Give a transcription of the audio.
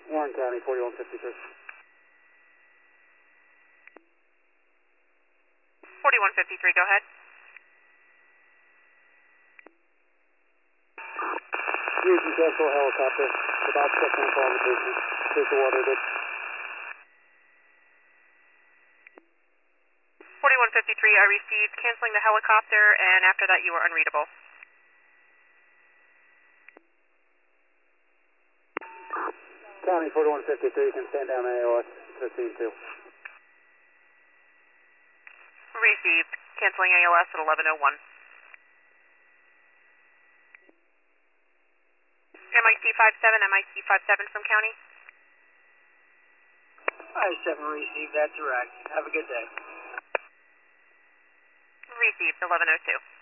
Warren County, 4153. 4153, go ahead. Houston Castle helicopter, about checking for location. Take the water, good. 4153, I received canceling the helicopter, and after that you were unreadable. County 4153, you can stand down AOS 13-2. Received, canceling ALS at 11:01. MIC 57 from County. I-7 received that direct. Have a good day. Received, 11:02.